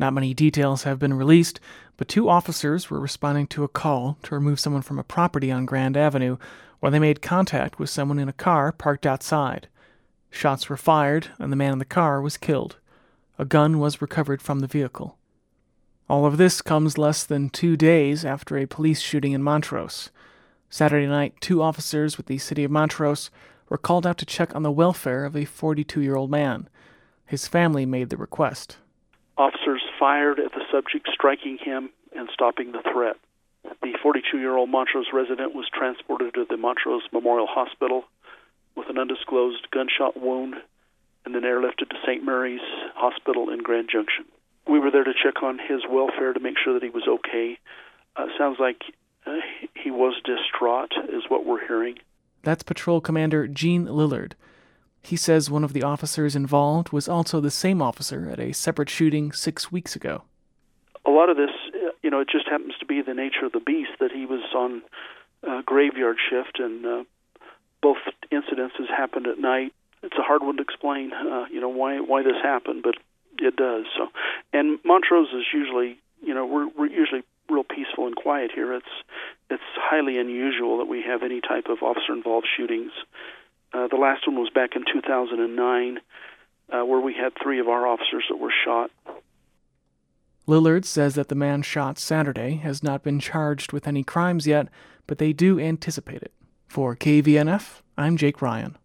Not many details have been released, but 2 officers were responding to a call to remove someone from a property on Grand Avenue where they made contact with someone in a car parked outside. Shots were fired, and the man in the car was killed. A gun was recovered from the vehicle. All of this comes less than 2 days after a police shooting in Montrose. Saturday night, 2 officers with the city of Montrose were called out to check on the welfare of a 42-year-old man. His family made the request. Officers fired at the subject, striking him and stopping the threat. The 42-year-old Montrose resident was transported to the Montrose Memorial Hospital with an undisclosed gunshot wound and then airlifted to St. Mary's Hospital in Grand Junction. We were there to check on his welfare to make sure that he was okay. Sounds like he was distraught, is what we're hearing. That's Patrol Commander Gene Lillard. He says one of the officers involved was also the same officer at a separate shooting 6 weeks ago. A lot of this, it just happens to be the nature of the beast that he was on graveyard shift, and both incidences happened at night. It's a hard one to explain, why this happened, but it does. So, and Montrose is usually, we're usually real peaceful and quiet here. It's highly unusual that we have any type of officer-involved shootings. The last one was back in 2009, where we had 3 of our officers that were shot. Lillard says that the man shot Saturday has not been charged with any crimes yet, but they do anticipate it. For KVNF, I'm Jake Ryan.